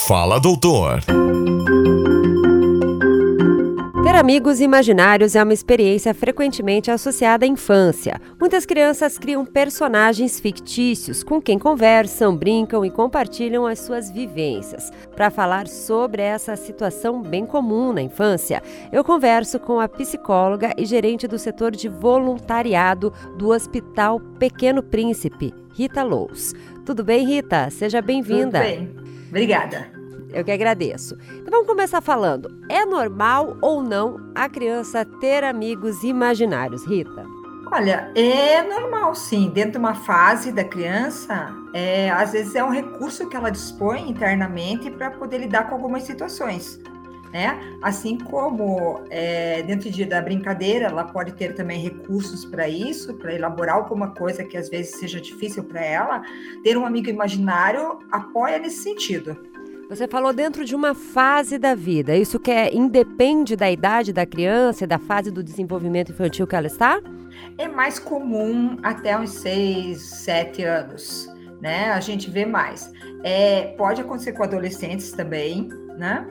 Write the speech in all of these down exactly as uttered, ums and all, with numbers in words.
Fala, doutor. Ter amigos imaginários é uma experiência frequentemente associada à infância. Muitas crianças criam personagens fictícios com quem conversam, brincam e compartilham as suas vivências. Para falar sobre essa situação bem comum na infância, eu converso com a psicóloga e gerente do setor de voluntariado do Hospital Pequeno Príncipe, Rita Lous. Tudo bem, Rita? Seja bem-vinda. Tudo bem. Obrigada. Eu que agradeço. Então vamos começar falando. É normal ou não a criança ter amigos imaginários, Rita? Olha, é normal sim. Dentro de uma fase da criança, é, às vezes é um recurso que ela dispõe internamente para poder lidar com algumas situações, né? Assim como é, dentro de, da brincadeira, ela pode ter também recursos para isso, para elaborar alguma coisa que às vezes seja difícil para ela. Ter um amigo imaginário apoia nesse sentido. Você falou dentro de uma fase da vida. Isso que é, independe da idade da criança e da fase do desenvolvimento infantil que ela está? É mais comum até uns seis, sete anos, né? A gente vê mais. É, pode acontecer com adolescentes também, né?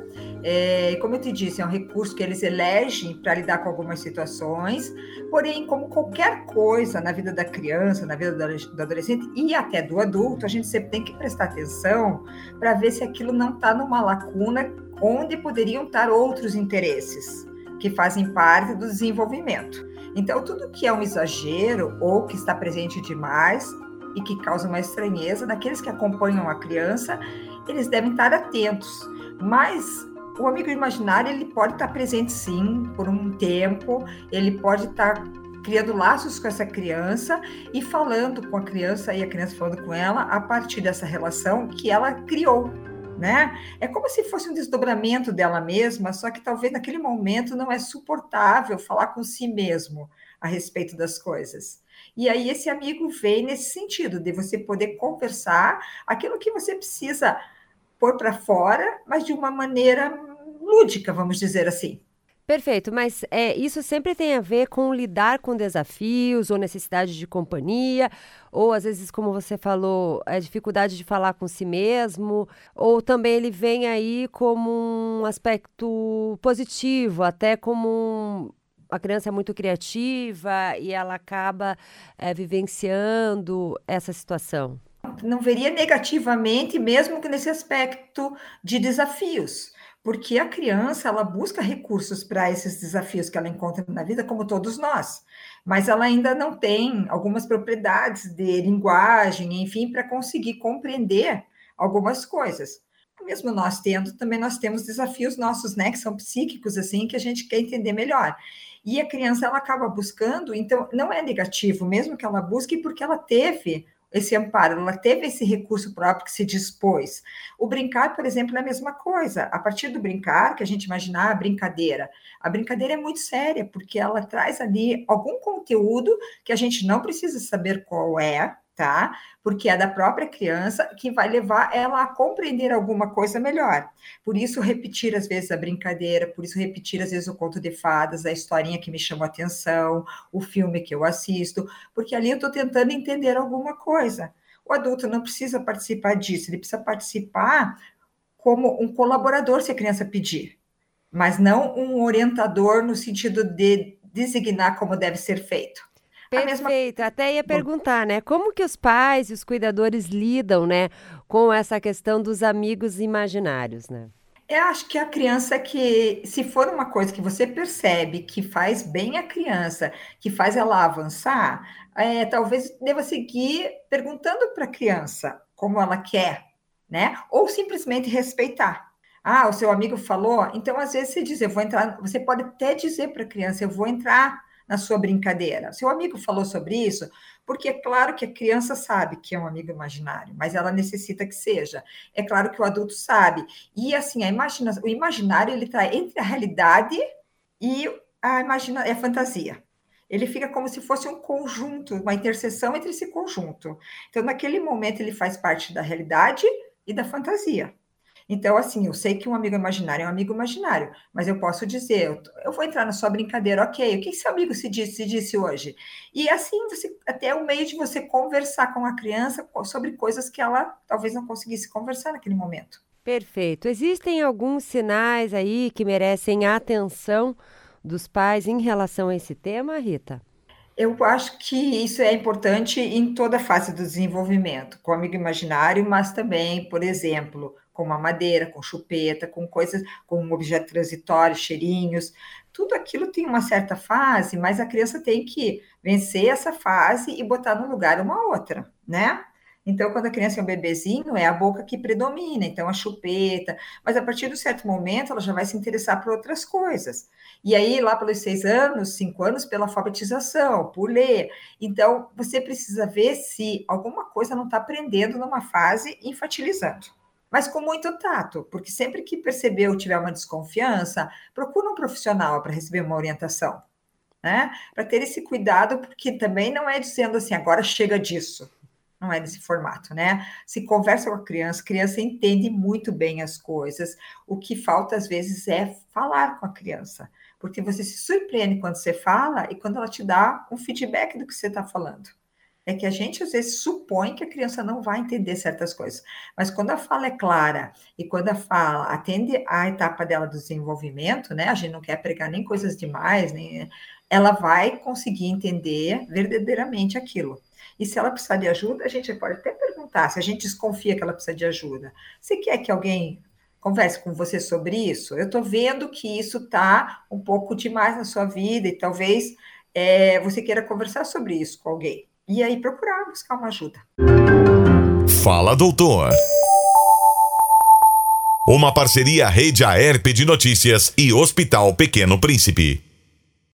É, como eu te disse, é um recurso que eles elegem para lidar com algumas situações, porém, como qualquer coisa na vida da criança, na vida do adolescente e até do adulto, a gente sempre tem que prestar atenção para ver se aquilo não está numa lacuna onde poderiam estar outros interesses que fazem parte do desenvolvimento. Então, tudo que é um exagero ou que está presente demais e que causa uma estranheza naqueles que acompanham a criança, eles devem estar atentos. Mas o amigo imaginário, ele pode estar presente sim, por um tempo, ele pode estar criando laços com essa criança e falando com a criança e a criança falando com ela a partir dessa relação que ela criou, né? É como se fosse um desdobramento dela mesma, só que talvez naquele momento não é suportável falar com si mesmo a respeito das coisas. E aí esse amigo vem nesse sentido, de você poder conversar aquilo que você precisa pôr para fora, mas de uma maneira lúdica, vamos dizer assim. Perfeito, mas é, isso sempre tem a ver com lidar com desafios ou necessidade de companhia, ou às vezes, como você falou, a dificuldade de falar com si mesmo, ou também ele vem aí como um aspecto positivo, até como um, a criança é muito criativa e ela acaba é, vivenciando essa situação. Não veria negativamente, mesmo que nesse aspecto de desafios, porque a criança, ela busca recursos para esses desafios que ela encontra na vida, como todos nós, mas ela ainda não tem algumas propriedades de linguagem, enfim, para conseguir compreender algumas coisas. Mesmo nós tendo, também nós temos desafios nossos, né, que são psíquicos, assim, que a gente quer entender melhor. E a criança, ela acaba buscando, então, não é negativo, mesmo que ela busque, porque ela teve esse amparo, ela teve esse recurso próprio que se dispôs. O brincar, por exemplo, é a mesma coisa. A partir do brincar, que a gente imaginar a brincadeira, a brincadeira é muito séria, porque ela traz ali algum conteúdo que a gente não precisa saber qual é, tá? Porque é da própria criança que vai levar ela a compreender alguma coisa melhor. Por isso, repetir às vezes a brincadeira, por isso repetir às vezes o conto de fadas, a historinha que me chamou a atenção, o filme que eu assisto, porque ali eu estou tentando entender alguma coisa. O adulto não precisa participar disso, ele precisa participar como um colaborador, se a criança pedir, mas não um orientador no sentido de designar como deve ser feito. Perfeito, mesma... até ia perguntar, né, como que os pais e os cuidadores lidam, né, com essa questão dos amigos imaginários, né? Eu acho que a criança que, se for uma coisa que você percebe que faz bem a criança, que faz ela avançar, é, talvez deva seguir perguntando para a criança como ela quer, né? Ou simplesmente respeitar. Ah, o seu amigo falou, então às vezes você diz, eu vou entrar, você pode até dizer para a criança, eu vou entrar na sua brincadeira. Seu amigo falou sobre isso, porque é claro que a criança sabe que é um amigo imaginário, mas ela necessita que seja. É claro que o adulto sabe. E assim, a imagina, o imaginário ele está entre a realidade e a, imagina, a fantasia. Ele fica como se fosse um conjunto, uma interseção entre esse conjunto. Então, naquele momento, ele faz parte da realidade e da fantasia. Então, assim, eu sei que um amigo imaginário é um amigo imaginário, mas eu posso dizer, eu, eu vou entrar na sua brincadeira, ok, o que seu amigo se disse, se disse hoje? E assim, você, até é um meio de você conversar com a criança sobre coisas que ela talvez não conseguisse conversar naquele momento. Perfeito. Existem alguns sinais aí que merecem a atenção dos pais em relação a esse tema, Rita? Eu acho que isso é importante em toda a fase do desenvolvimento, com o amigo imaginário, mas também, por exemplo, com mamadeira, com chupeta, com coisas, com um objeto transitório, cheirinhos, tudo aquilo tem uma certa fase, mas a criança tem que vencer essa fase e botar no lugar uma outra, né? Então, quando a criança é um bebezinho, é a boca que predomina, então a chupeta, mas a partir de um certo momento ela já vai se interessar por outras coisas. E aí, lá pelos seis anos, cinco anos, pela alfabetização, por ler. Então, você precisa ver se alguma coisa não está aprendendo numa fase infantilizando. Mas com muito tato, porque sempre que perceber ou tiver uma desconfiança, procura um profissional para receber uma orientação, né? Para ter esse cuidado, porque também não é dizendo assim, agora chega disso. Não é desse formato, né? Se conversa com a criança, a criança entende muito bem as coisas. O que falta, às vezes, é falar com a criança. Porque você se surpreende quando você fala e quando ela te dá um feedback do que você está falando. É que a gente, às vezes, supõe que a criança não vai entender certas coisas. Mas quando a fala é clara e quando a fala atende à etapa dela do desenvolvimento, né? A gente não quer pregar nem coisas demais, nem... ela vai conseguir entender verdadeiramente aquilo. E se ela precisar de ajuda, a gente pode até perguntar, se a gente desconfia que ela precisa de ajuda. Você quer que alguém converse com você sobre isso? Eu estou vendo que isso está um pouco demais na sua vida e talvez é, você queira conversar sobre isso com alguém. E aí procurar buscar uma ajuda. Fala, doutor. Uma parceria Rede Aerp de Notícias e Hospital Pequeno Príncipe.